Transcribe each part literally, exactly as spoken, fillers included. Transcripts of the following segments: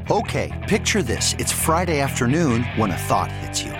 Okay, picture this. It's Friday afternoon when a thought hits you.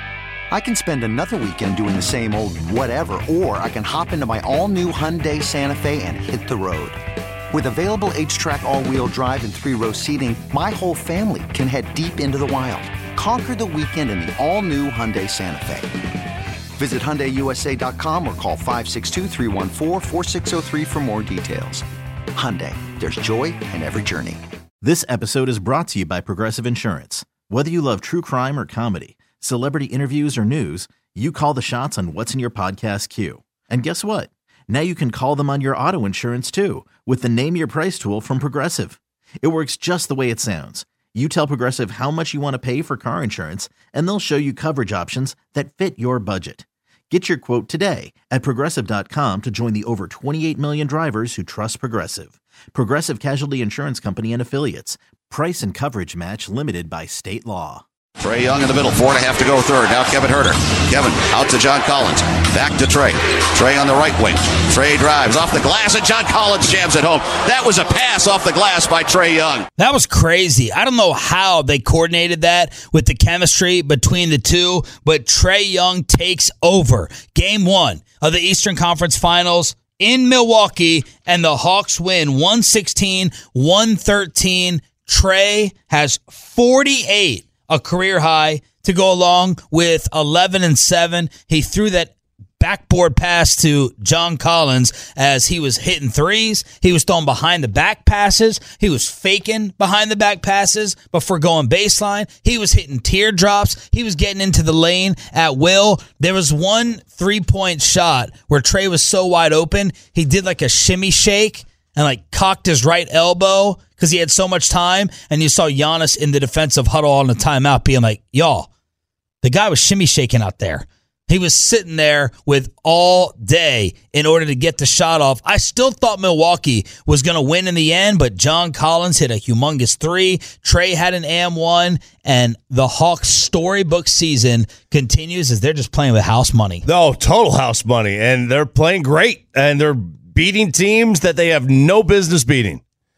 I can spend another weekend doing the same old whatever, or I can hop into my all-new Hyundai Santa Fe and hit the road. With available H-Track all-wheel drive and three-row seating, my whole family can head deep into the wild. Conquer the weekend in the all-new Hyundai Santa Fe. Visit Hyundai U S A dot com or call five six two, three one four, four six zero three for more details. Hyundai, there's joy in every journey. This episode is brought to you by Progressive Insurance. Whether you love true crime or comedy, celebrity interviews or news, you call the shots on what's in your podcast queue. And guess what? Now you can call them on your auto insurance too with the Name Your Price tool from Progressive. It works just the way it sounds. You tell Progressive how much you want to pay for car insurance, and they'll show you coverage options that fit your budget. Get your quote today at Progressive dot com to join the over twenty-eight million drivers who trust Progressive. Progressive Casualty Insurance Company and Affiliates. Price and coverage match limited by state law. Trae Young in the middle, four and a half to go third. Now Kevin Huerter. Kevin out to John Collins. Back to Trae. Trae on the right wing. Trae drives off the glass, and John Collins jams it home. That was a pass off the glass by Trae Young. That was crazy. I don't know how they coordinated that with the chemistry between the two, but Trae Young takes over. Game one of the Eastern Conference Finals in Milwaukee, and the Hawks win one sixteen, one thirteen. Trae has forty-eight. A career high to go along with eleven and seven. He threw that backboard pass to John Collins as he was hitting threes. He was throwing behind the back passes. He was faking behind the back passes before going baseline. He was hitting teardrops. He was getting into the lane at will. There was one three-point shot where Trae was so wide open, he did like a shimmy shake and like cocked his right elbow because he had so much time, and you saw Giannis in the defensive huddle on the timeout being like, y'all, the guy was shimmy shaking out there. He was sitting there with all day in order to get the shot off. I still thought Milwaukee was going to win in the end, but John Collins hit a humongous three. Trae had an and one, and the Hawks' storybook season continues as they're just playing with house money. No, total house money, and they're playing great, and they're beating teams that they have no business beating.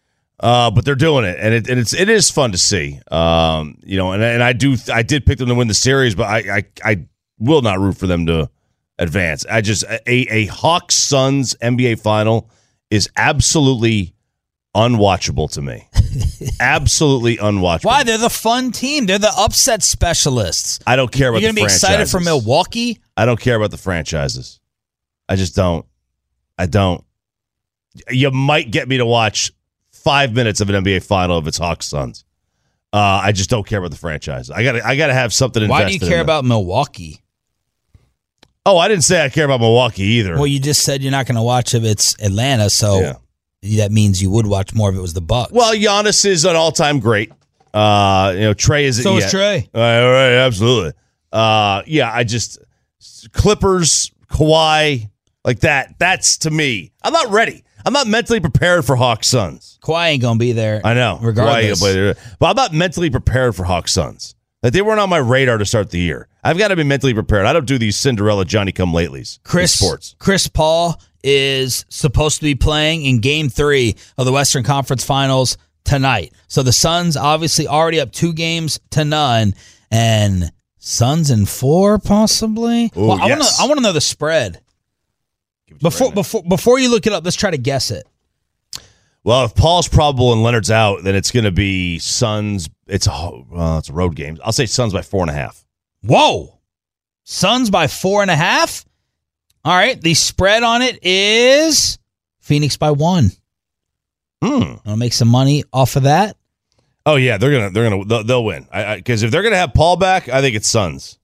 Uh, but they're doing it, and it and it's it is fun to see. Um, you know, and and I do I did pick them to win the series, but I I, I will not root for them to advance. I just a a Hawks Suns N B A final is absolutely unwatchable to me. Absolutely unwatchable. Why? They're the fun team. They're the upset specialists. I don't care about You're the gonna be franchises. excited for Milwaukee? I don't care about the franchises. I just don't. I don't. You might get me to watch five minutes of an N B A final if it's Hawks Suns. Uh, I just don't care about the franchise. I got I got to have something invested. Why do you care in about Milwaukee? Oh, I didn't say I care about Milwaukee either. Well, you just said you're not going to watch if it's Atlanta, so Yeah. that means you would watch more if it was the Bucks. Well, Giannis is an all-time great. Uh, you know, Trae is. So is yeah. Trae. All right, all right, absolutely. Uh, yeah, I just Clippers, Kawhi, like that. That's to me. I'm not ready. I'm not mentally prepared for Hawks Suns. Kawhi ain't going to be there. I know. Regardless. Kawhi, but I'm not mentally prepared for Hawks Suns. Like they weren't on my radar to start the year. I've got to be mentally prepared. I don't do these Cinderella Johnny-come-latelys Chris, in sports. Chris Paul is supposed to be playing in Game three of the Western Conference Finals tonight. So the Suns obviously already up two games to none, and Suns in four possibly. Ooh, well, I yes. want to. I want to know the spread. Before right before before you look it up, let's try to guess it. Well, if Paul's probable and Leonard's out, then it's going to be Suns. It's a well, it's a road game. I'll say Suns by four and a half. Whoa, Suns by four and a half. All right, the spread on it is Phoenix by one. Hmm. I'll make some money off of that. Oh yeah, they're gonna they're gonna they'll, they'll win. Because if they're gonna have Paul back, I think it's Suns,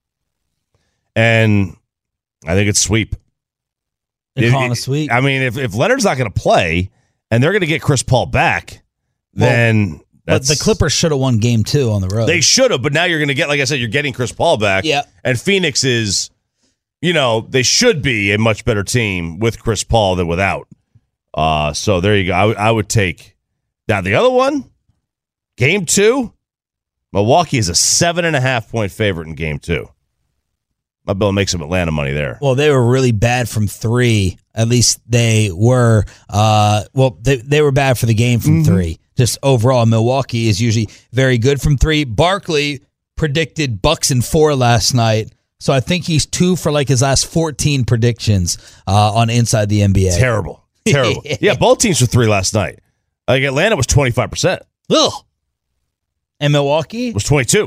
and I think it's sweep. They're If- calling a sweep. I mean, if if Leonard's not going to play and they're going to get Chris Paul back, then But that's, the Clippers should have won game two on the road. They should have, but now you're going to get, like I said, you're getting Chris Paul back. Yeah. And Phoenix is, you know, they should be a much better team with Chris Paul than without. Uh, so there you go. I, I would take now the other one. Game two, Milwaukee is a seven and a half point favorite in game two. My bill makes some Atlanta money there. Well, they were really bad from three. At least they were. Uh, well, they they were bad for the game from Mm-hmm. three. just overall, Milwaukee is usually very good from three. Barkley predicted Bucks in four last night. So I think he's two for like his last fourteen predictions uh, on Inside the N B A. Terrible. Terrible. Yeah, both teams were three last night. Like Atlanta was twenty-five percent. Ugh. And Milwaukee? Was twenty-two.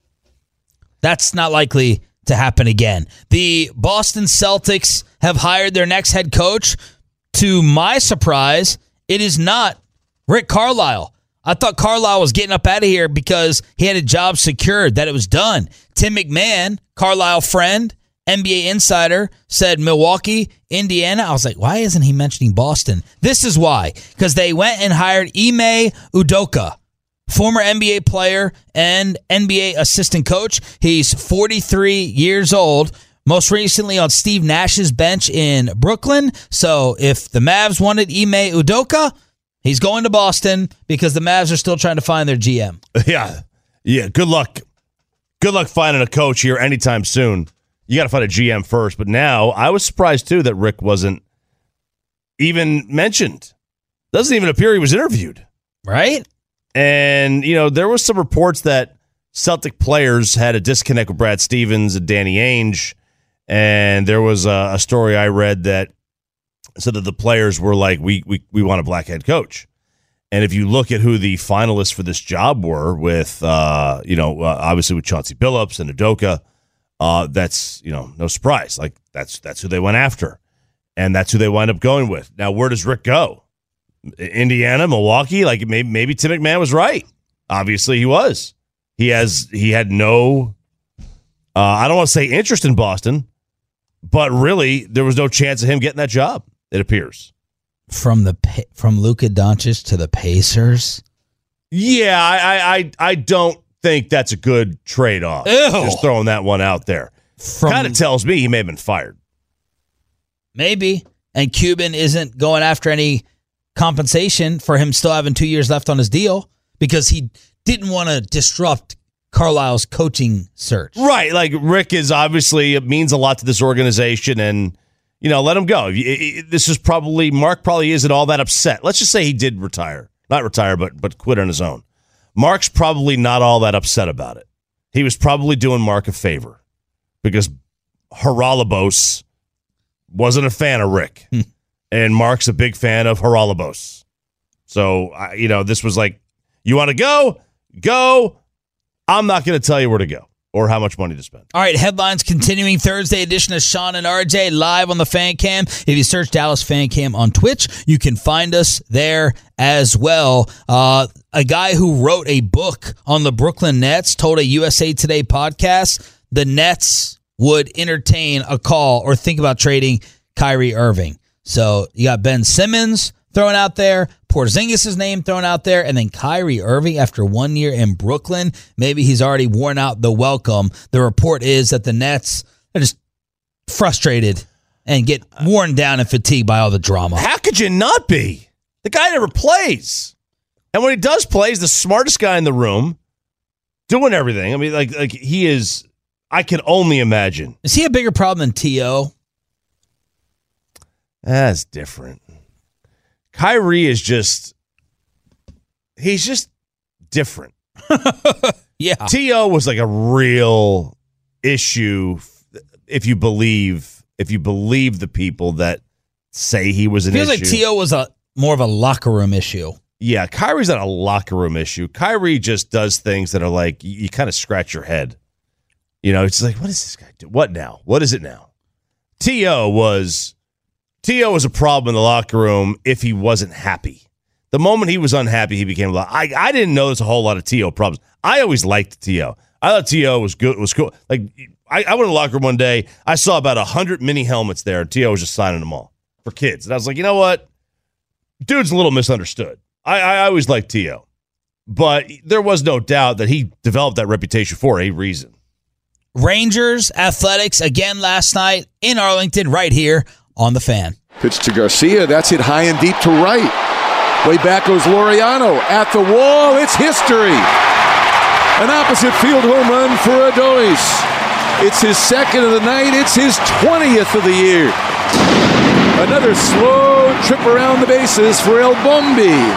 That's not likely to happen again. The Boston Celtics have hired their next head coach. To my surprise, it is not Rick Carlisle. I thought Carlisle was getting up out of here because he had a job secured, that it was done. Tim McMahon, Carlisle friend, N B A insider, said Milwaukee, Indiana. I was like, why isn't he mentioning Boston? This is why. Because they went and hired Ime Udoka, former N B A player and N B A assistant coach. He's forty-three years old. Most recently on Steve Nash's bench in Brooklyn. So if the Mavs wanted Ime Udoka, he's going to Boston because the Mavs are still trying to find their G M. Yeah. Yeah. Good luck. Good luck finding a coach here anytime soon. You got to find a G M first. But now I was surprised, too, that Rick wasn't even mentioned. Doesn't even appear he was interviewed. Right? And, you know, there was some reports that Celtic players had a disconnect with Brad Stevens and Danny Ainge. And there was a, a story I read that said that the players were like, we, we we want a black head coach. And if you look at who the finalists for this job were with, uh, you know, uh, obviously with Chauncey Billups and Udoka, uh, that's, you know, no surprise. Like, that's that's who they went after. And that's who they wind up going with. Now, where does Rick go? Indiana, Milwaukee? Like, maybe, maybe Tim McMahon was right. Obviously, he was. He has he had no, uh, I don't want to say interest in Boston, but really, there was no chance of him getting that job, it appears. From the from Luka Doncic to the Pacers? Yeah, I I, I don't think that's a good trade-off. Ew. Just throwing that one out there. Kind of tells me he may have been fired. Maybe. And Cuban isn't going after any compensation for him still having two years left on his deal because he didn't want to disrupt Carlisle's coaching search. Right. Like, Rick is obviously, it means a lot to this organization, and, you know, let him go. This is probably, Mark probably isn't all that upset. Let's just say he did retire. Not retire, but but quit on his own. Mark's probably not all that upset about it. He was probably doing Mark a favor because Haralabos wasn't a fan of Rick. And Mark's a big fan of Haralabos. So, you know, this was like, you want to go? Go. I'm not going to tell you where to go or how much money to spend. All right, headlines continuing. Thursday edition of Sean and R J live on the Fan Cam. If you search Dallas Fan Cam on Twitch, you can find us there as well. Uh, a guy who wrote a book on the Brooklyn Nets told a U S A Today podcast the Nets would entertain a call or think about trading Kyrie Irving. So you got Ben Simmons thrown out there, Porzingis' name thrown out there, and then Kyrie Irving after one year in Brooklyn. Maybe he's already worn out the welcome. The report is that the Nets are just frustrated and get worn down and fatigued by all the drama. How could you not be? The guy never plays. And when he does play, he's the smartest guy in the room, doing everything. I mean, like, like he is, I can only imagine. Is he a bigger problem than T O? That's different. Kyrie is just, he's just different. Yeah. T O was like a real issue if you believe, if you believe the people that say he was an Feels issue. Feels like T O was a more of a locker room issue. Yeah, Kyrie's not a locker room issue. Kyrie just does things that are like, you, you kind of scratch your head. You know, it's like, what is this guy do? What now? What is it now? T O was... T O was a problem in the locker room if he wasn't happy. The moment he was unhappy, he became a lot. I, I didn't notice a whole lot of T O problems. I always liked T O. I thought T O was good. Was cool. Like I, I went in the locker room one day. I saw about a hundred mini helmets there, and T O was just signing them all for kids. And I was like, you know what, dude's a little misunderstood. I, I always liked T O, but there was no doubt that he developed that reputation for a reason. Rangers Athletics again last night in Arlington, right here on the Fan. Pitch to Garcia. That's hit high and deep to right. Way back goes Laureano. At the wall. It's history. An opposite field home run for Adolis. It's his second of the night. It's his twentieth of the year. Another slow trip around the bases for El Bombi.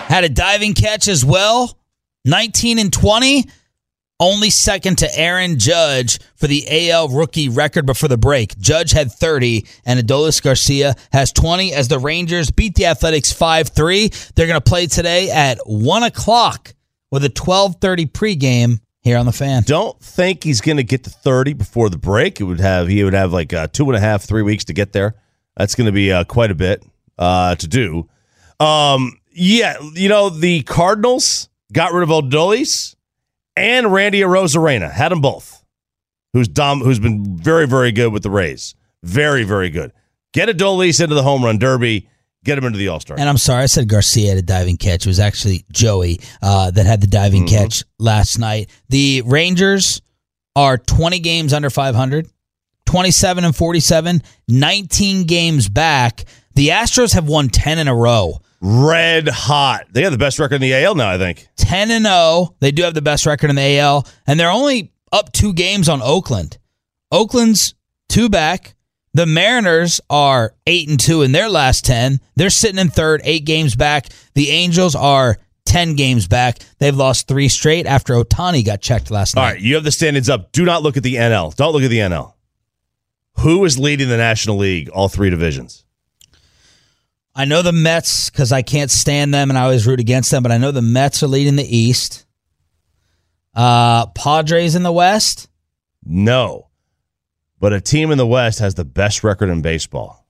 had a diving catch as well. nineteen and twenty. Only second to Aaron Judge for the A L rookie record before the break. Judge had thirty, and Adolis Garcia has twenty as the Rangers beat the Athletics five three. They're going to play today at one o'clock with a twelve thirty pregame here on the Fan. Don't think he's going to get to thirty before the break. It would have He would have like uh, two and a half, three weeks to get there. That's going to be uh, quite a bit uh, to do. Um, yeah, you know, the Cardinals got rid of Adolis and Randy Arozarena. Had them both. Who's dom- Who's been very, very good with the Rays. Very, very good. Get Adolis into the home run derby. Get him into the All-Star. And I'm sorry, I said Garcia had a diving catch. It was actually Joey uh, that had the diving mm-hmm. catch last night. The Rangers are twenty games under five hundred, twenty-seven and forty-seven, nineteen games back. The Astros have won ten in a row. Red hot. They have the best record in the A L now, I think. ten and oh. They do have the best record in the A L, and they're only up two games on Oakland. Oakland's two back. The Mariners are eight and two in their last ten. They're sitting in third, eight games back. The Angels are ten games back. They've lost three straight after Ohtani got checked last night. All right, you have the standings up. Do not look at the N L. Don't look at the N L. Who is leading the National League, all three divisions? I know the Mets because I can't stand them and I always root against them, but I know the Mets are leading the East. Uh, Padres in the West? No. But a team in the West has the best record in baseball.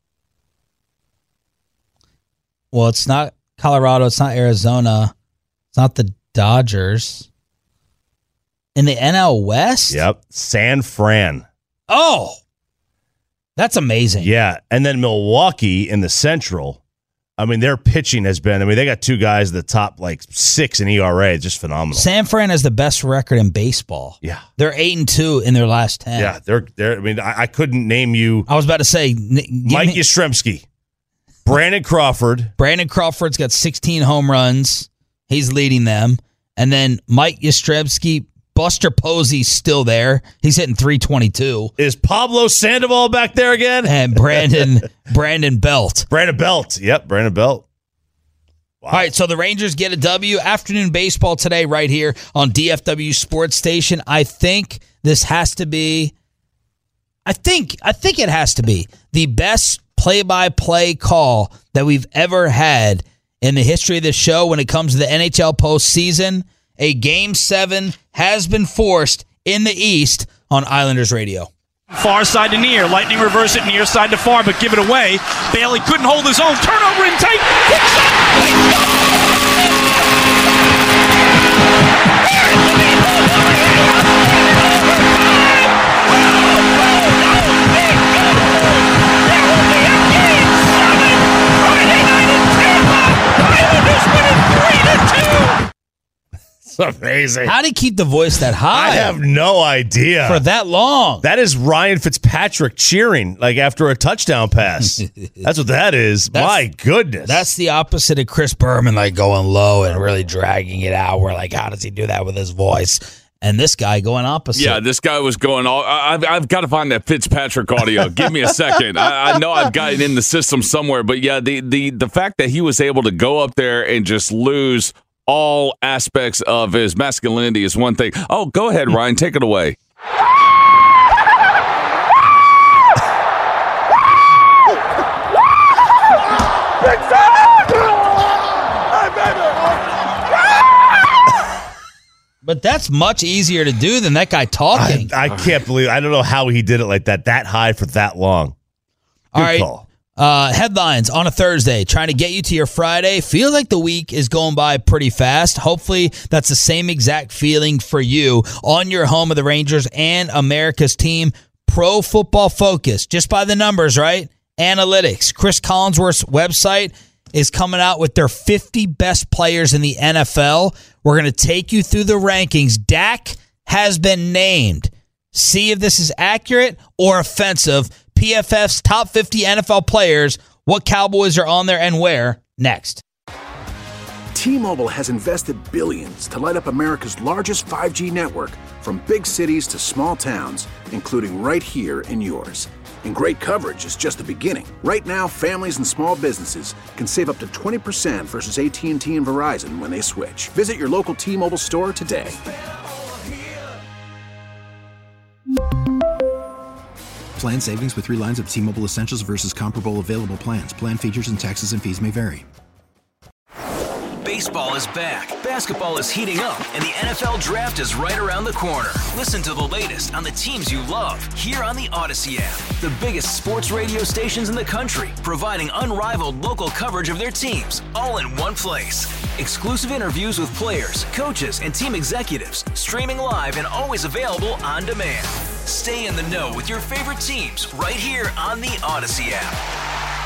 Well, it's not Colorado. It's not Arizona. It's not the Dodgers. In the N L West? Yep. San Fran. Oh, that's amazing. Yeah. And then Milwaukee in the Central. I mean, their pitching has been, I mean, they got two guys at the top, like six in E R A. It's just phenomenal. San Fran has the best record in baseball. Yeah. They're eight and two in their last ten. Yeah. They're, they're, I mean, I, I couldn't name you. I was about to say, Mike me- Yastrzemski, Brandon Crawford. Brandon Crawford's got sixteen home runs. He's leading them. And then Mike Yastrzemski, Buster Posey's still there. He's hitting three twenty-two. Is Pablo Sandoval back there again? And Brandon Brandon Belt. Brandon Belt. Yep, Brandon Belt. Wow. All right, so the Rangers get a W. Afternoon baseball today right here on D F W Sports Station. I think this has to be I think I think it has to be the best play-by-play call that we've ever had in the history of this show when it comes to the N H L postseason. A Game seven has been forced in the East on Islanders Radio. Far side to near. Lightning reverse it near side to far, but give it away. Bailey couldn't hold his own. Turnover in tight. Quick Amazing. How do you keep the voice that high? I have no idea. For that long. That is Ryan Fitzpatrick cheering like after a touchdown pass. That's what that is. That's, My goodness. That's the opposite of Chris Berman, like going low and really dragging it out. We're like, how does he do that with his voice? And this guy going opposite. Yeah, this guy was going all. I've, I've got to find that Fitzpatrick audio. Give me a second. I, I know I've got it in the system somewhere, but yeah, the, the the fact that he was able to go up there and just lose all aspects of his masculinity is one thing. Oh, go ahead, Ryan. Take it away. But that's much easier to do than that guy talking. I, I can't believe. I don't know how he did it like that, that high for that long. Good all right. call. Uh, headlines on a Thursday, trying to get you to your Friday. Feels like the week is going by pretty fast. Hopefully, that's the same exact feeling for you on your home of the Rangers and America's team. Pro Football Focus, just by the numbers, right? Analytics. Chris Collinsworth's website is coming out with their fifty best players in the N F L. We're going to take you through the rankings. Dak has been named. See if this is accurate or offensive. P F F's top fifty N F L players, what Cowboys are on there and where, next. T-Mobile has invested billions to light up America's largest five G network, from big cities to small towns, including right here in yours. And great coverage is just the beginning. Right now, families and small businesses can save up to twenty percent versus A T and T and Verizon when they switch. Visit your local T-Mobile store today. Plan savings with three lines of T-Mobile Essentials versus comparable available plans. Plan features and taxes and fees may vary. Baseball is back, basketball is heating up, and the N F L Draft is right around the corner. Listen to the latest on the teams you love here on the Odyssey app. The biggest sports radio stations in the country, providing unrivaled local coverage of their teams, all in one place. Exclusive interviews with players, coaches, and team executives, streaming live and always available on demand. Stay in the know with your favorite teams right here on the Odyssey app.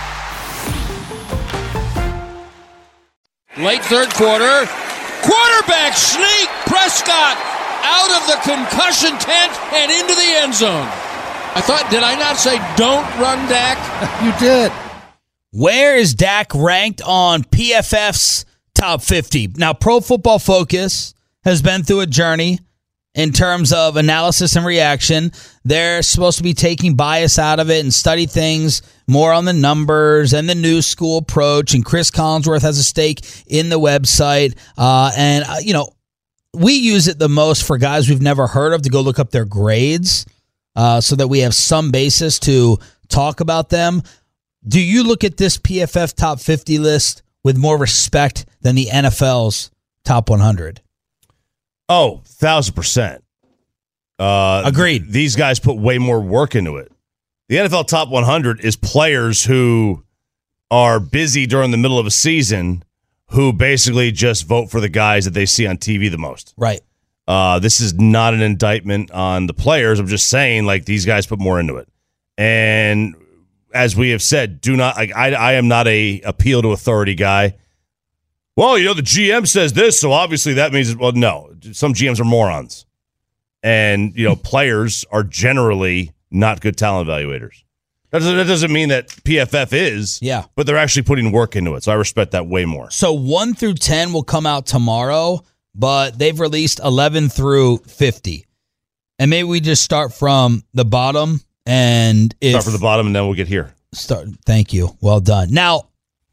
Late third quarter, quarterback sneak, Prescott out of the concussion tent and into the end zone. I thought, did I not say don't run Dak? You did. Where is Dak ranked on P F F's top fifty? Now, Pro Football Focus has been through a journey in terms of analysis and reaction. They're supposed to be taking bias out of it and study things more on the numbers and the new school approach. And Chris Collinsworth has a stake in the website. Uh, and, uh, you know, we use it the most for guys we've never heard of to go look up their grades uh, so that we have some basis to talk about them. Do you look at this P F F top fifty list with more respect than the N F L's top one hundred? Oh, thousand percent. Uh, Agreed. These guys put way more work into it. The N F L Top one hundred is players who are busy during the middle of a season who basically just vote for the guys that they see on T V the most. Right. Uh, this is not an indictment on the players. I'm just saying, like, these guys put more into it. And as we have said, do not. Like, I, I am not a appeal to authority guy. Well, you know, the G M says this, so obviously that means, well, no. Some G Ms are morons. And, you know, players are generally not good talent evaluators. That doesn't, that doesn't mean that P F F is, yeah, but they're actually putting work into it, so I respect that way more. So one through ten will come out tomorrow, but they've released eleven through fifty. And maybe we just start from the bottom. and if, Start from the bottom, and then we'll get here. Start. Thank you. Well done. Now,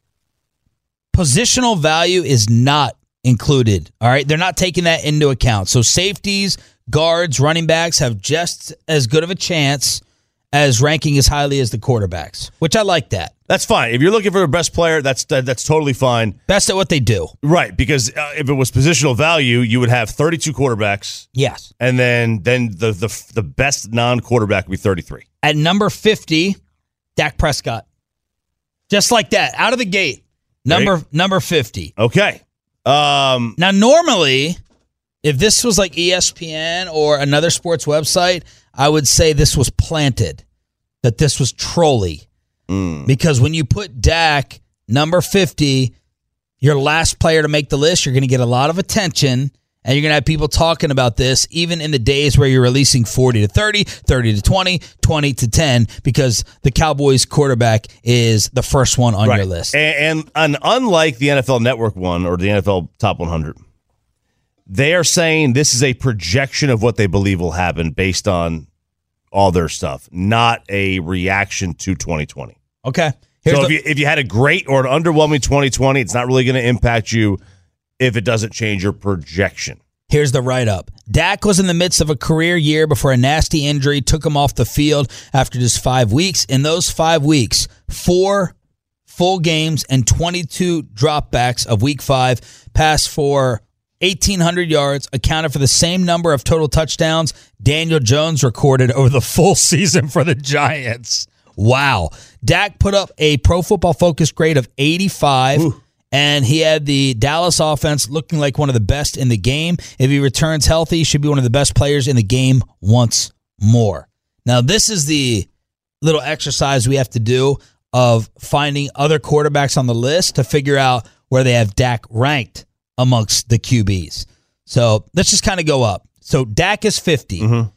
positional value is not included. All right. They're not taking that into account. So safeties, guards, running backs have just as good of a chance as ranking as highly as the quarterbacks, which I like that. That's fine. If you're looking for a best player, that's that, that's totally fine. Best at what they do. Right, because uh, if it was positional value, you would have thirty-two quarterbacks. Yes. And then then the the, the best non-quarterback would be thirty-three. At number fifty, Dak Prescott. Just like that, out of the gate. Number Right. number fifty. Okay. Um, now, normally, if this was like E S P N or another sports website, I would say this was planted, that this was trolly. Mm. Because when you put Dak number fifty, your last player to make the list, you're going to get a lot of attention, and you're going to have people talking about this even in the days where you're releasing forty to thirty, thirty to twenty, twenty to ten, because the Cowboys quarterback is the first one on right. your list. And, and, and unlike the N F L Network one or the N F L Top one hundred, they are saying this is a projection of what they believe will happen based on all their stuff, not a reaction to twenty twenty. Okay. Here's so the- if you, if you had a great or an underwhelming twenty twenty, it's not really going to impact you if it doesn't change your projection. Here's the write-up. Dak was in the midst of a career year before a nasty injury took him off the field after just five weeks. In those five weeks, four full games and twenty-two dropbacks of week five, passed for eighteen hundred yards, accounted for the same number of total touchdowns Daniel Jones recorded over the full season for the Giants. Wow. Dak put up a Pro Football Focus grade of eighty-five. Ooh. And he had the Dallas offense looking like one of the best in the game. If he returns healthy, he should be one of the best players in the game once more. Now, this is the little exercise we have to do of finding other quarterbacks on the list to figure out where they have Dak ranked amongst the Q Bs. So let's just kind of go up. So Dak is fifty. Mm-hmm.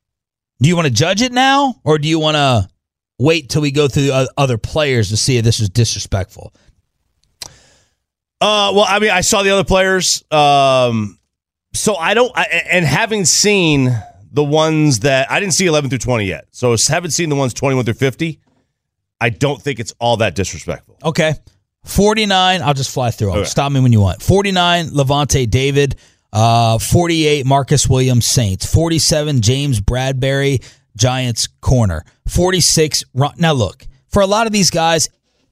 Do you want to judge it now, or do you want to wait till we go through the other players to see if this is disrespectful? Uh, well, I mean, I saw the other players. Um, so I don't, I, and having seen the ones that I didn't see eleven through twenty yet. So haven't seen the ones twenty-one through fifty. I don't think it's all that disrespectful. Okay. forty-nine, I'll just fly through them. Okay. Stop me when you want. forty-nine, Levante David. Uh, forty-eight, Marcus Williams, Saints. forty-seven, James Bradbury, Giants corner. forty-six, Ron- now look, for a lot of these guys,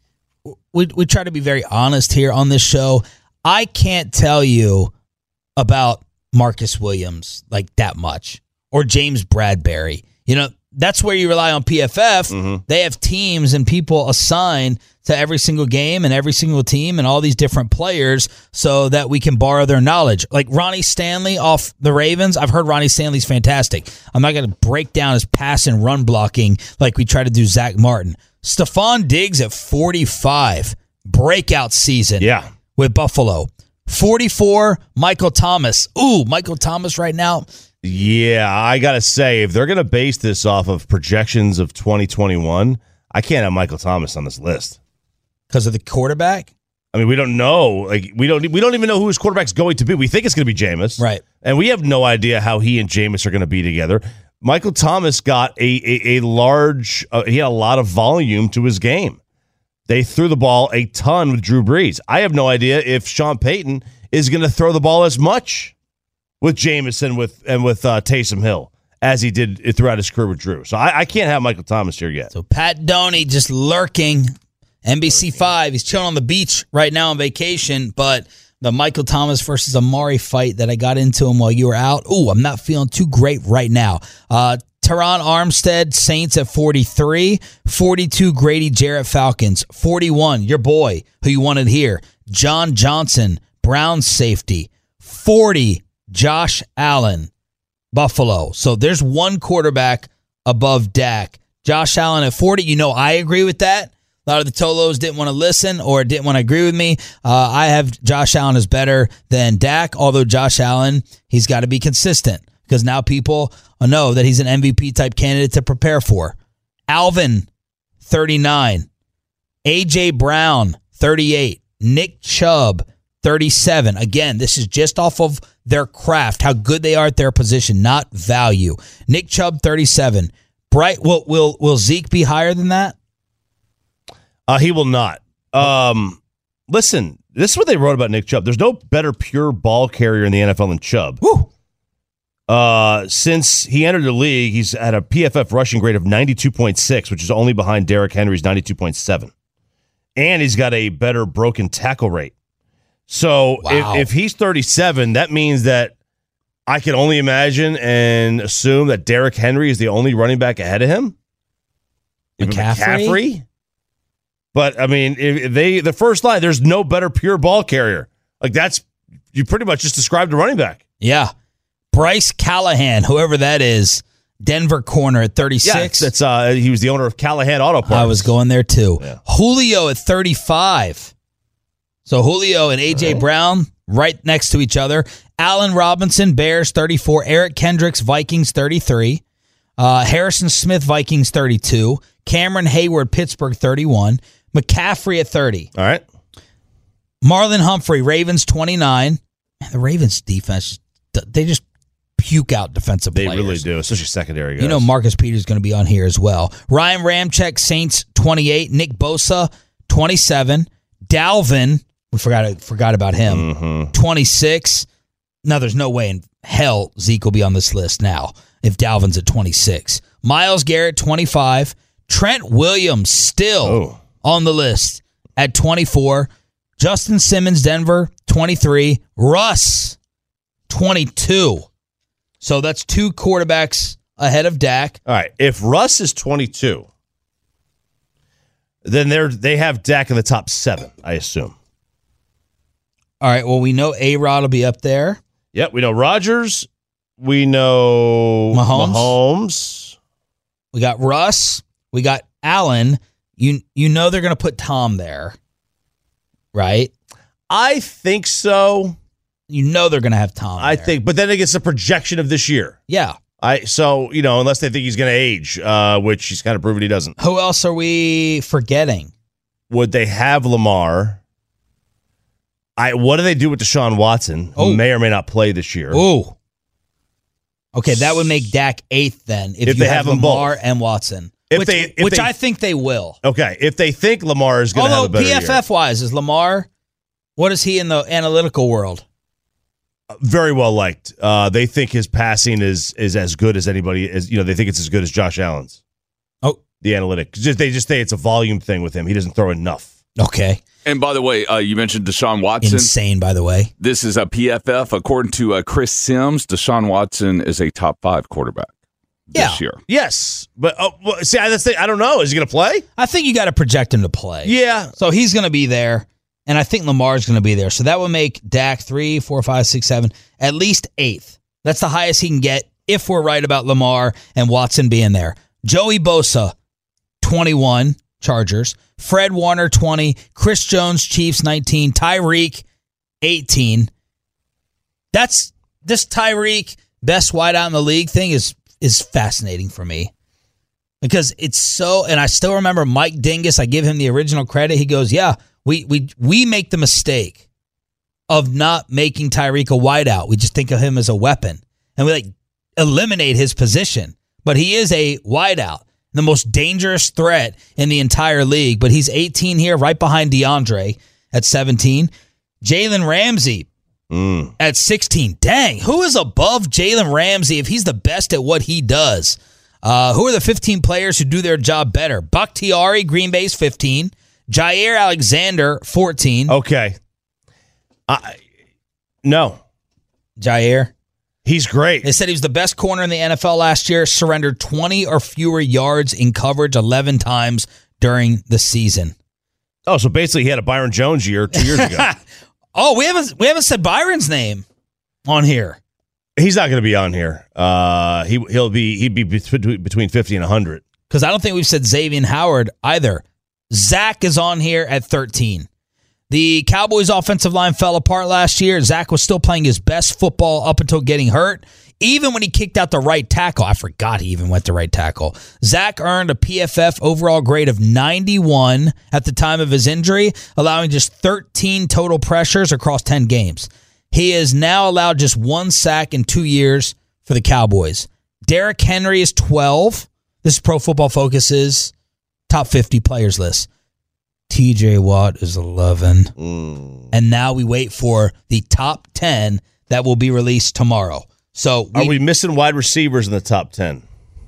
we we try to be very honest here on this show. I can't tell you about Marcus Williams like that much or James Bradbury. You know, that's where you rely on P F F. Mm-hmm. They have teams and people assigned to every single game and every single team and all these different players so that we can borrow their knowledge. Like Ronnie Stanley off the Ravens, I've heard Ronnie Stanley's fantastic. I'm not going to break down his pass and run blocking like we try to do Zach Martin. Stephon Diggs at forty-five, breakout season yeah. with Buffalo. forty-four, Michael Thomas. Ooh, Michael Thomas right now. Yeah, I got to say, if they're going to base this off of projections of twenty twenty-one, I can't have Michael Thomas on this list. Because of the quarterback? I mean, we don't know. Like we don't we don't even know who his quarterback's going to be. We think it's going to be Jameis. Right. And we have no idea how he and Jameis are going to be together. Michael Thomas got a a, a large uh, he had a lot of volume to his game. They threw the ball a ton with Drew Brees. I have no idea if Sean Payton is going to throw the ball as much with Jameis and with and with uh, Taysom Hill as he did throughout his career with Drew. So I, I can't have Michael Thomas here yet. So Pat Doney just lurking. N B C five, he's chilling on the beach right now on vacation, but the Michael Thomas versus Amari fight that I got into him while you were out, ooh, I'm not feeling too great right now. Uh, Teron Armstead, Saints at forty-three, forty-two, Grady Jarrett, Falcons, forty-one, your boy, who you wanted here, John Johnson, Browns safety, forty, Josh Allen, Buffalo. So there's one quarterback above Dak. Josh Allen at forty, you know I agree with that. A lot of the Tolos didn't want to listen or didn't want to agree with me. Uh, I have Josh Allen is better than Dak, although Josh Allen, he's got to be consistent because now people know that he's an M V P-type candidate to prepare for. Alvin, thirty-nine. A J. Brown, thirty-eight. Nick Chubb, thirty-seven. Again, this is just off of their craft, how good they are at their position, not value. Nick Chubb, thirty-seven. Bright, will, will, will Zeke be higher than that? Uh, he will not. Um, listen, this is what they wrote about Nick Chubb. There's no better pure ball carrier in the N F L than Chubb. Woo. Uh, since he entered the league, he's at a P F F rushing grade of ninety-two point six, which is only behind Derrick Henry's ninety-two point seven. And he's got a better broken tackle rate. So wow. if, if he's thirty-seven, that means that I can only imagine and assume that Derrick Henry is the only running back ahead of him. McCaffrey? McCaffrey? But, I mean, if they the first line, there's no better pure ball carrier. Like, that's, you pretty much just described a running back. Yeah. Bryce Callahan, whoever that is, Denver corner at thirty-six. Yeah, that's, uh, he was the owner of Callahan Auto Parts. I was going there, too. Yeah. Julio at thirty-five. So Julio and A J. Right. Brown right next to each other. Allen Robinson, Bears, thirty-four. Eric Kendricks, Vikings, thirty-three. Uh, Harrison Smith, Vikings, thirty-two. Cameron Hayward, Pittsburgh, thirty-one. McCaffrey at thirty. All right. Marlon Humphrey, Ravens, twenty-nine. Man, the Ravens defense, they just puke out defensive they players. They really do, especially secondary guys. You know Marcus Peters is going to be on here as well. Ryan Ramczyk, Saints, twenty-eight. Nick Bosa, twenty-seven. Dalvin, we forgot forgot about him, mm-hmm. twenty-six. Now, there's no way in hell Zeke will be on this list now if Dalvin's at twenty-six. Myles Garrett, twenty-five. Trent Williams still oh. on the list at twenty-four. Justin Simmons, Denver, twenty-three. Russ, twenty-two. So that's two quarterbacks ahead of Dak. All right. If Russ is twenty-two, then they're they have Dak in the top seven, I assume. All right. Well, we know A-Rod will be up there. Yep. We know Rodgers. We know Mahomes. Mahomes. We got Russ. We got Allen. You you know they're going to put Tom there, right? I think so. You know they're going to have Tom I there. think, but then it gets a projection of this year. Yeah. I so you know unless they think he's going to age, uh, which he's kind of proven he doesn't. Who else are we forgetting? Would they have Lamar? I what do they do with Deshaun Watson, who Oh. may or may not play this year? Ooh. Okay, that would make Dak eighth then if, If you they have, have them Lamar both. and Watson. If which they- if which they- I think they will. Okay, if they think Lamar is going to have a Although better P F F wise, is Lamar, what is he in the analytical world? year, very well liked. Uh, they think his passing is is as good as anybody. As you know, they think it's as good as Josh Allen's. Oh, the analytics. Just they just say it's a volume thing with him. He doesn't throw enough. Okay. And by the way, uh, you mentioned Deshaun Watson. Insane, by the way. This is a P F F. According to uh, Chris Sims, Deshaun Watson is a top five quarterback Yeah. this year. Yes, but uh, well, see, I, that's the, I don't know. Is he going to play? I think you got to project him to play. Yeah. So he's going to be there, and I think Lamar's going to be there. So that would make Dak three, four, five, six, seven, at least eighth. That's the highest he can get if we're right about Lamar and Watson being there. Joey Bosa, twenty-one, Chargers. Fred Warner, twenty. Chris Jones, Chiefs, nineteen. Tyreek, eighteen. That's this Tyreek best wideout in the league thing is is fascinating for me. Because it's so, and I still remember Mike Dingus, I give him the original credit. He goes, yeah, we we we make the mistake of not making Tyreek a wideout. We just think of him as a weapon. And we like eliminate his position. But he is a wideout, the most dangerous threat in the entire league. But he's eighteen here, right behind DeAndre at seventeen. Jalen Ramsey Mm. at sixteen. Dang, who is above Jalen Ramsey if he's the best at what he does? Uh, who are the fifteen players who do their job better? Bakhtiari, Green Bay's fifteen. Jair Alexander, fourteen. Okay. I no. Jair. He's great. They said he was the best corner in the N F L last year, surrendered twenty or fewer yards in coverage eleven times during the season. Oh, so basically he had a Byron Jones year two years ago. Oh, we haven't we haven't said Byron's name on here. He's not going to be on here. Uh, he he'll be he'd be between between fifty and a hundred. Because I don't think we've said Xavier Howard either. Zach is on here at thirteen. The Cowboys' offensive line fell apart last year. Zach was still playing his best football up until getting hurt. Even when he kicked out the right tackle, I forgot he even went to right tackle. Zach earned a P F F overall grade of ninety-one at the time of his injury, allowing just thirteen total pressures across ten games. He is now allowed just one sack in two years for the Cowboys. Derrick Henry is twelve. This is Pro Football Focus's top fifty players list. T J Watt is eleven. Mm. And now we wait for the top ten that will be released tomorrow. So we, Are we missing wide receivers in the top ten?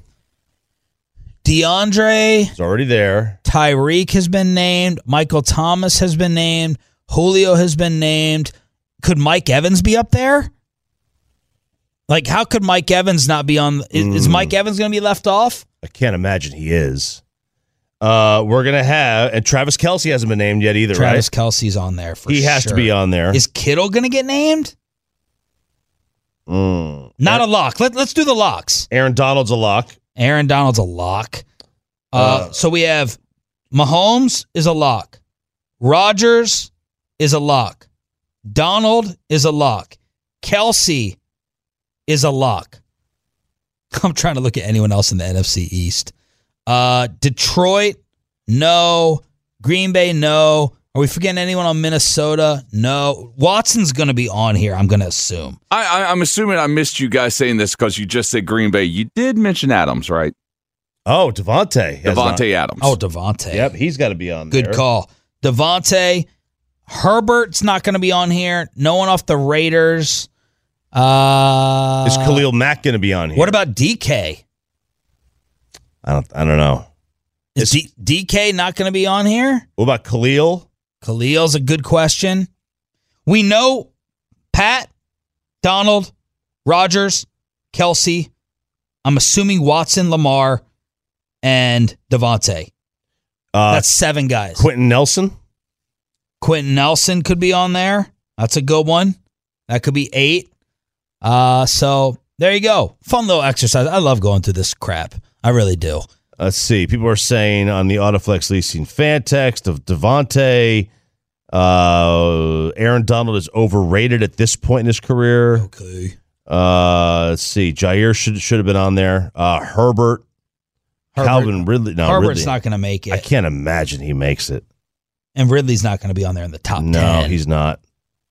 DeAndre, It's already there. Tyreek has been named. Michael Thomas has been named. Julio has been named. Could Mike Evans be up there? Like, how could Mike Evans not be on? Is, Mm. is Mike Evans going to be left off? I can't imagine he is. Uh, we're gonna have and Travis Kelce hasn't been named yet either, Travis right? Kelsey's on there for He sure. has to be on there. Is Kittle going to get named? Mm. Not a lock. Let, let's do the locks. Aaron Donald's a lock. Aaron Donald's a lock. Uh, Uh, so we have Mahomes is a lock. Rodgers is a lock. Donald is a lock. Kelsey is a lock. I'm trying to look at anyone else in the N F C East. Uh, Detroit, no. Green Bay, no. Are we forgetting anyone on Minnesota? No. Watson's going to be on here, I'm going to assume. I, I, I'm assuming I missed you guys saying this because you just said Green Bay. You did mention Adams, right? Oh, Devontae. has not- Devontae Adams. Oh, Devontae. Yep, he's got to be on Good there. call. Devontae. Herbert's not going to be on here. No one off the Raiders. Uh, Is Khalil Mack going to be on here? What about D K? I don't. I don't know. Is D- DK not going to be on here? What about Khalil? Khalil's a good question. We know Pat, Donald, Rodgers, Kelsey. I'm assuming Watson, Lamar, and Devontae. Uh, That's seven guys. Quentin Nelson. Quentin Nelson could be on there. That's a good one. That could be eight. Uh, so there you go. Fun little exercise. I love going through this crap. I really do. Let's see. People are saying on the Autoflex Leasing fan text of Devontae, uh, Aaron Donald is overrated at this point in his career. Okay. Uh, let's see. Jair should should have been on there. Uh, Herbert, Herbert- Calvin Ridley. No, Herbert's Ridley. not going to make I it. can't imagine he makes it. And Ridley's not going to be on there in the top No, ten. he's not.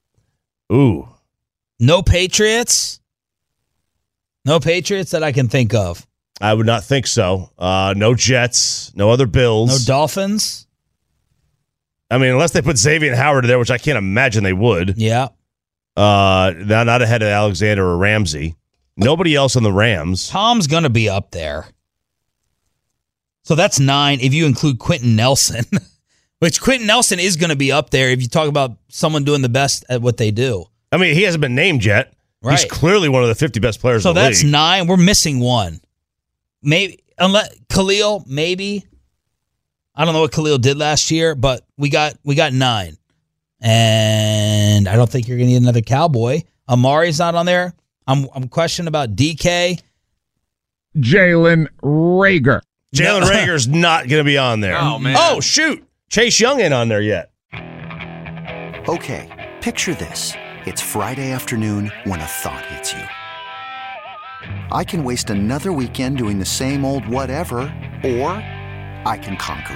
Ooh. No Patriots? No Patriots that I can think of. I would not think so. Uh, no Jets. No other Bills. No Dolphins? I mean, unless they put Xavier Howard there, which I can't imagine they would. Yeah. Uh, not, not ahead of Alexander or Ramsey. Nobody else on the Rams. Tom's going to be up there. So that's nine if you include Quentin Nelson, which Quentin Nelson is going to be up there if you talk about someone doing the best at what they do. I mean, he hasn't been named yet. Right. He's clearly one of the fifty best players so in the league. So that's nine. We're missing one. Maybe unless Khalil, maybe. I don't know what Khalil did last year, but we got we got nine. And I don't think you're going to need another Cowboy. Amari's not on there. I'm I'm questioning about D K. Jalen Reagor. Jalen No. Reagor's not going to be on there. Oh, man. Oh, shoot. Chase Young ain't on there yet. Okay, picture this. It's Friday afternoon when a thought hits you. I can waste another weekend doing the same old whatever, or I can conquer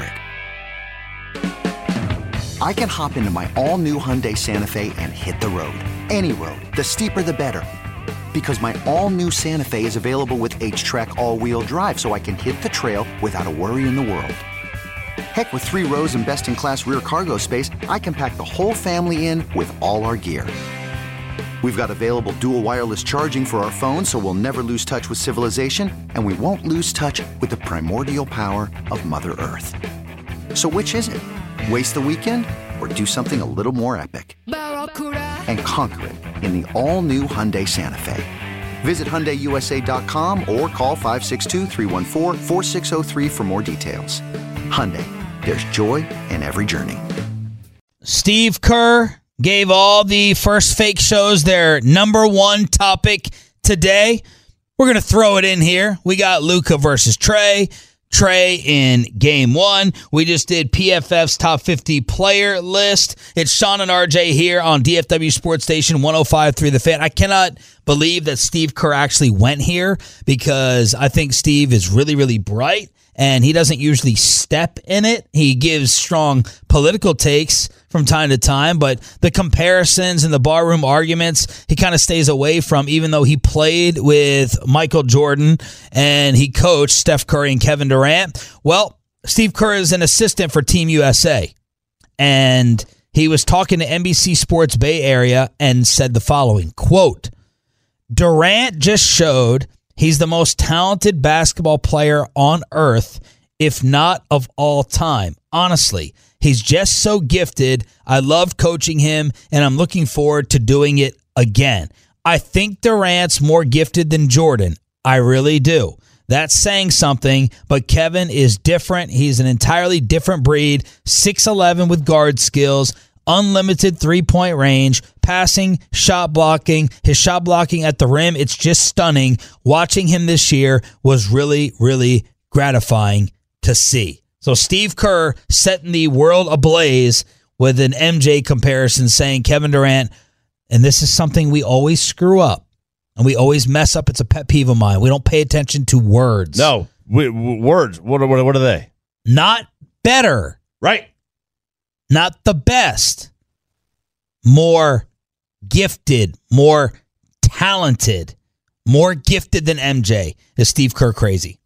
it. I can hop into my all-new Hyundai Santa Fe and hit the road. Any road. The steeper, the better. Because my all-new Santa Fe is available with H-Track all-wheel drive, so I can hit the trail without a worry in the world. Heck, with three rows and best-in-class rear cargo space, I can pack the whole family in with all our gear. We've got available dual wireless charging for our phones, so we'll never lose touch with civilization, and we won't lose touch with the primordial power of Mother Earth. So which is it? Waste the weekend or do something a little more epic? And conquer it in the all-new Hyundai Santa Fe. Visit Hyundai U S A dot com or call five six two, three one four, four six zero three for more details. Hyundai, there's joy in every journey. Steve Kerr gave all the first fake shows their number one topic today. We're going to throw it in here. We got Luka versus Trey. Trey in game one. We just did P F F's top fifty player list. It's Sean and R J here on D F W Sports Station one oh five point three The Fan. I cannot believe that Steve Kerr actually went here because I think Steve is really, really bright and he doesn't usually step in it. He gives strong political takes from time to time, but the comparisons and the barroom arguments he kind of stays away from, even though he played with Michael Jordan and he coached Steph Curry and Kevin Durant. Well, Steve Kerr is an assistant for Team U S A, and he was talking to N B C Sports Bay Area and said the following, quote, Durant just showed he's the most talented basketball player on earth, if not of all time. Honestly, he's just so gifted. I love coaching him, and I'm looking forward to doing it again. I think Durant's more gifted than Jordan. I really do. That's saying something, but Kevin is different. He's an entirely different breed, six eleven with guard skills, unlimited three-point range, passing, shot blocking, his shot blocking at the rim. It's just stunning. Watching him this year was really, really gratifying to see. So Steve Kerr setting the world ablaze with an M J comparison, saying Kevin Durant, and this is something we always screw up and we always mess up. It's a pet peeve of mine. We don't pay attention to words. No, we, we, words. What are, what are they? Not better. Right. Not the best. More gifted, more talented, more gifted than M J. Is Steve Kerr crazy?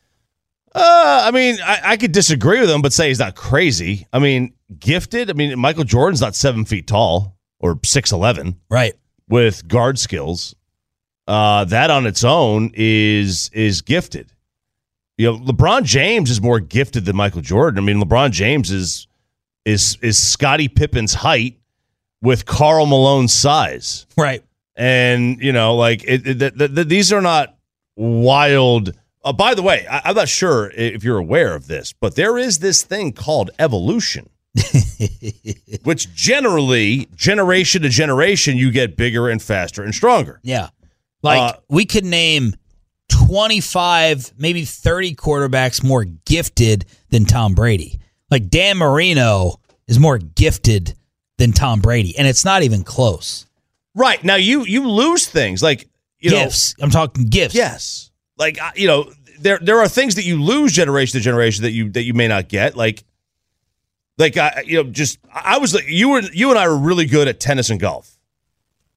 Uh, I mean, I, I could disagree with him, but say he's not crazy. I mean, gifted. I mean, Michael Jordan's not seven feet tall or six eleven, right? With guard skills, uh, that on its own is is gifted. You know, LeBron James is more gifted than Michael Jordan. I mean, LeBron James is is is Scottie Pippen's height with Karl Malone's size, right? And you know, like it, it, the, the, these are not wild. Uh, by the way, I, I'm not sure if you're aware of this, but there is this thing called evolution, which generally, generation to generation, you get bigger and faster and stronger. Yeah. Like, uh, we could name twenty-five, maybe thirty quarterbacks more gifted than Tom Brady. Like, Dan Marino is more gifted than Tom Brady, and it's not even close. Right. Now, you you lose things like, you gifts. know. I'm talking gifts. Yes. Like, you know, there there are things that you lose generation to generation that you that you may not get. Like, like I, you know, just I was like you were you and I were really good at tennis and golf.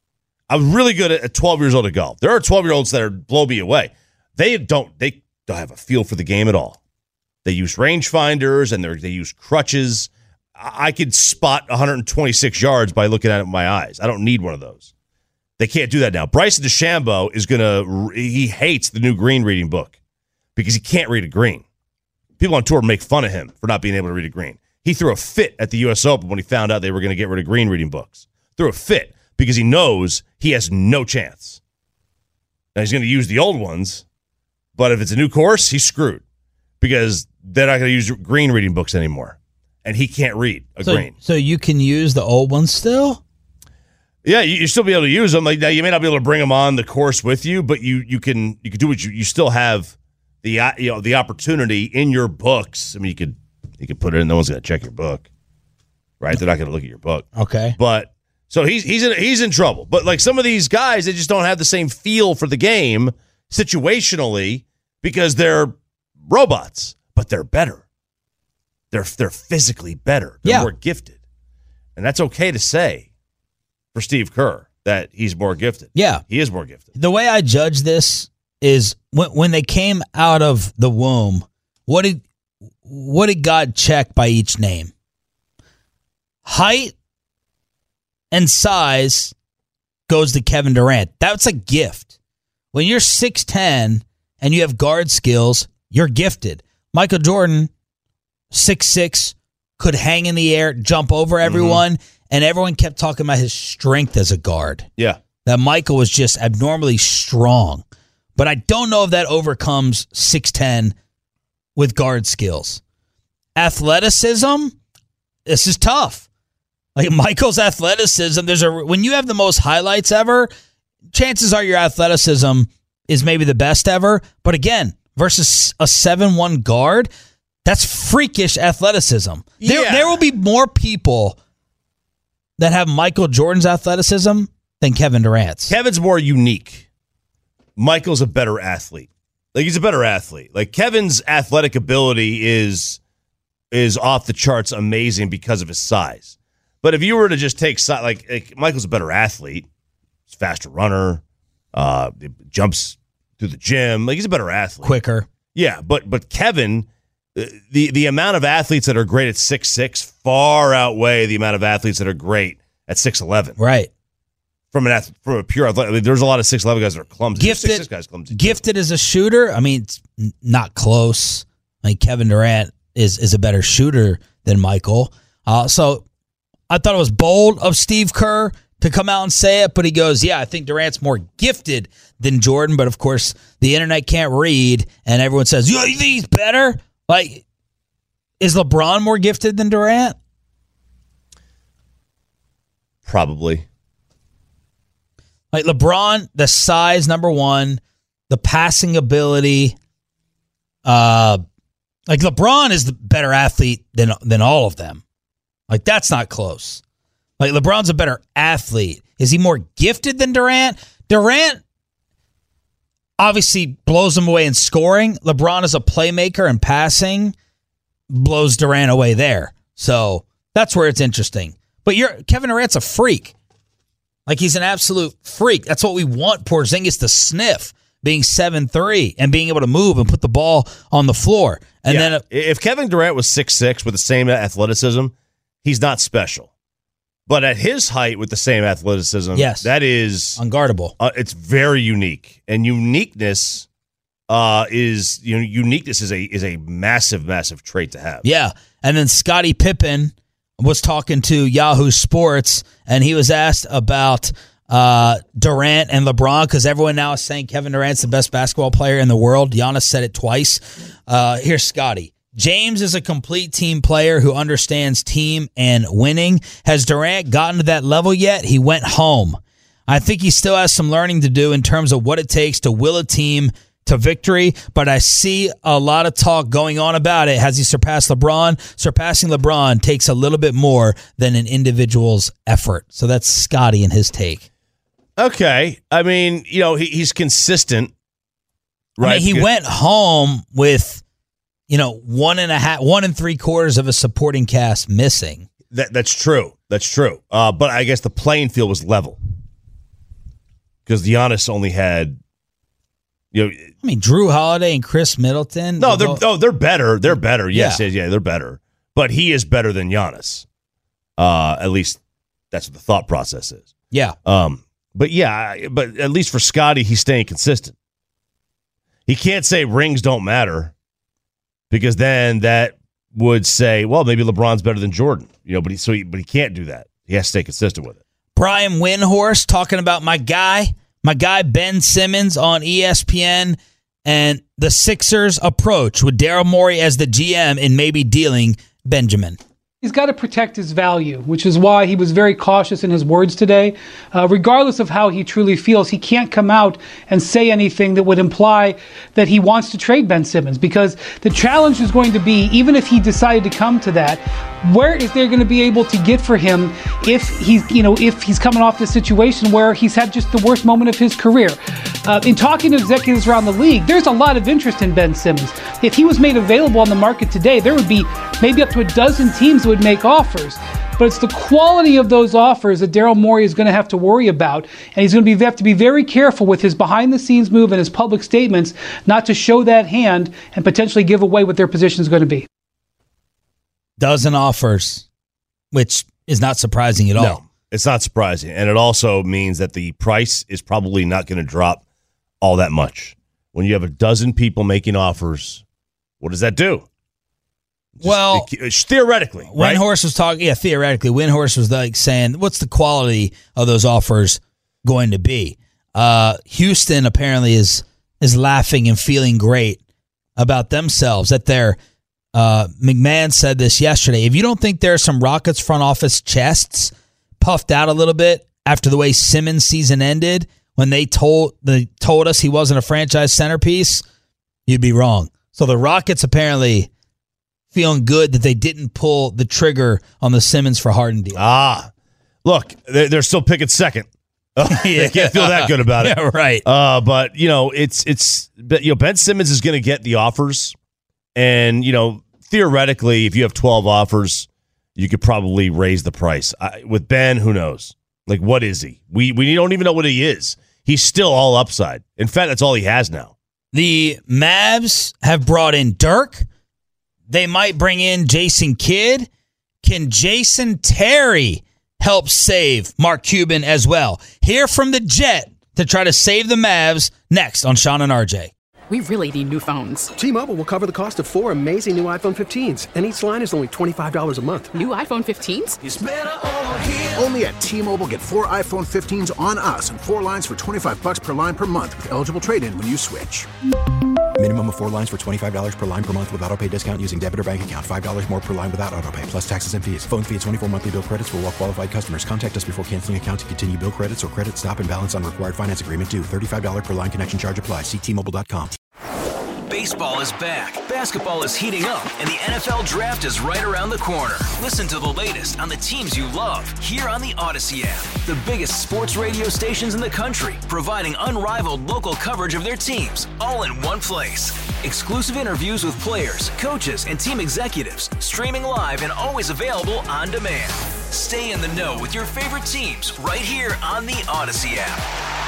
I was really good at twelve years old at golf. There are twelve-year-olds that are blow me away. They don't they don't have a feel for the game at all. They use rangefinders and they they use crutches. I could spot one hundred twenty-six yards by looking at it with my eyes. I don't need one of those. They can't do that now. Bryson DeChambeau is going to – he hates the new green reading book because he can't read a green. People on tour make fun of him for not being able to read a green. He threw a fit at the U S Open when he found out they were going to get rid of green reading books. Threw a fit because he knows he has no chance. Now, he's going to use the old ones, but if it's a new course, he's screwed because they're not going to use green reading books anymore. And he can't read a so, green. So you can use the old ones still? Yeah, you, you still be able to use them. Like now, you may not be able to bring them on the course with you, but you you can you can do what you you still have the uh, you know the opportunity in your books. I mean, you could you could put it in. No one's going to check your book, right? They're not going to look at your book. Okay, but so he's he's in he's in trouble. But like some of these guys, they just don't have the same feel for the game situationally because they're robots, but they're better. They're they're physically better. They're yeah. more gifted. And that's okay to say for Steve Kerr that he's more gifted. Yeah. He is more gifted. The way I judge this is when when they came out of the womb, what did what did God check by each name? Height and size goes to Kevin Durant. That's a gift. When you're six ten and you have guard skills, you're gifted. Michael Jordan, six six, could hang in the air, jump over everyone, mm-hmm. and everyone kept talking about his strength as a guard. Yeah. That Michael was just abnormally strong. But I don't know if that overcomes six ten with guard skills. Athleticism, this is tough. Like Michael's athleticism, there's a when you have the most highlights ever, chances are your athleticism is maybe the best ever. But again, versus a seven one guard, that's freakish athleticism. There, yeah. there will be more people that have Michael Jordan's athleticism than Kevin Durant's. Kevin's more unique. Michael's a better athlete. Like he's a better athlete. Like Kevin's athletic ability is is off the charts amazing because of his size. But if you were to just take size, like, like Michael's a better athlete. He's a faster runner. Uh, jumps through the gym. Like he's a better athlete. Quicker. Yeah, but but Kevin, the the amount of athletes that are great at six six far outweigh the amount of athletes that are great at six eleven. Right. From an from a pure athletic, I mean, there's a lot of six eleven guys that are clumsy. Gifted, six six guys clumsy. Gifted as a shooter. I mean, it's not close. Like Kevin Durant is is a better shooter than Michael. Uh, so I thought it was bold of Steve Kerr to come out and say it, but he goes, yeah, I think Durant's more gifted than Jordan, but of course the internet can't read, and everyone says, yo, you think he's better? Like, is LeBron more gifted than Durant? Probably. Like LeBron, the size, number one, the passing ability. Uh, like LeBron is the better athlete than than all of them. Like that's not close. Like LeBron's a better athlete. Is he more gifted than Durant? Durant obviously blows him away in scoring. LeBron is a playmaker and passing blows Durant away there. So that's where it's interesting. But you're Kevin Durant's a freak. Like he's an absolute freak. That's what we want Porzingis to sniff, being seven three and being able to move and put the ball on the floor. And yeah. then if Kevin Durant was six six with the same athleticism, he's not special. But at his height with the same athleticism, yes, that is unguardable. Uh, it's very unique, and uniqueness uh, is you know uniqueness is a is a massive, massive trait to have. Yeah, and then Scottie Pippen was talking to Yahoo Sports, and he was asked about uh, Durant and LeBron because everyone now is saying Kevin Durant's the best basketball player in the world. Giannis said it twice. Uh, here's Scottie. James is a complete team player who understands team and winning. Has Durant gotten to that level yet? He went home. I think he still has some learning to do in terms of what it takes to will a team to victory, but I see a lot of talk going on about it. Has he surpassed LeBron? Surpassing LeBron takes a little bit more than an individual's effort. So that's Scottie and his take. Okay. I mean, you know, he, he's consistent, right? I mean, he Good. went home with, you know, one and a half, one and three quarters of a supporting cast missing. That, that's true. That's true. Uh, but I guess the playing field was level. because Giannis only had, you know, I mean, Drew Holiday and Chris Middleton. No, they're oh, they're better. They're better. Yes, Yeah. yeah, yeah, they're better. But he is better than Giannis. Uh, at least that's what the thought process is. Yeah. Um, but yeah, but at least for Scotty, he's staying consistent. He can't say rings don't matter, because then that would say, well, maybe LeBron's better than Jordan. You know, but he so he, but he can't do that. He has to stay consistent with it. Brian Windhorst talking about my guy, my guy Ben Simmons on E S P N, and the Sixers' approach with Daryl Morey as the G M and maybe dealing Benjamin. He's got to protect his value, which is why he was very cautious in his words today. Uh, regardless of how he truly feels, he can't come out and say anything that would imply that he wants to trade Ben Simmons, because the challenge is going to be, even if he decided to come to that, where is there going to be able to get for him if he's, you know, if he's coming off this situation where he's had just the worst moment of his career? Uh, in talking to executives around the league, there's a lot of interest in Ben Simmons. If he was made available on the market today, there would be maybe up to a dozen teams that would make offers. But it's the quality of those offers that Daryl Morey is going to have to worry about, and he's going to be have to be very careful with his behind-the-scenes move and his public statements not to show that hand and potentially give away what their position is going to be. Dozen offers, which is not surprising at all. No, it's not surprising. And it also means that the price is probably not going to drop all that much. When you have a dozen people making offers, what does that do? Just, well, it, theoretically, right? Windhorst was talking, yeah, theoretically, Windhorst was like saying, what's the quality of those offers going to be? Uh, Houston apparently is is laughing and feeling great about themselves, that they're Uh, McMahon said this yesterday. If you don't think there are some Rockets front office chests puffed out a little bit after the way Simmons' season ended, when they told they told us he wasn't a franchise centerpiece, you'd be wrong. So the Rockets apparently feeling good that they didn't pull the trigger on the Simmons for Harden deal. Ah, look, they're, they're still picking second. They can't feel that good about it. Yeah, right. Uh, but you know, it's it's you know Ben Simmons is going to get the offers. And, you know, theoretically, if you have twelve offers, you could probably raise the price. I, with Ben, who knows? Like, what is he? We we don't even know what he is. He's still all upside. In fact, that's all he has now. The Mavs have brought in Dirk. They might bring in Jason Kidd. Can Jason Terry help save Mark Cuban as well? Hear from the Jet to try to save the Mavs next on Sean and R J. We really need new phones. T-Mobile will cover the cost of four amazing new iPhone fifteens, and each line is only twenty-five dollars a month. New iPhone fifteens? It's better over here. Only at T-Mobile, get four iPhone fifteens on us and four lines for twenty-five bucks per line per month with eligible trade-in when you switch. Minimum of four lines for twenty-five dollars per line per month with autopay discount using debit or bank account. five dollars more per line without autopay, plus taxes and fees. Phone fee at twenty-four monthly bill credits for well-qualified customers. Contact us before canceling account to continue bill credits or credit stop and balance on required finance agreement due. thirty-five dollars per line connection charge applies. See T Mobile dot com. Baseball is back, basketball is heating up, and the N F L Draft is right around the corner. Listen to the latest on the teams you love here on the Odyssey app. The biggest sports radio stations in the country, providing unrivaled local coverage of their teams, all in one place. Exclusive interviews with players, coaches, and team executives, streaming live and always available on demand. Stay in the know with your favorite teams right here on the Odyssey app.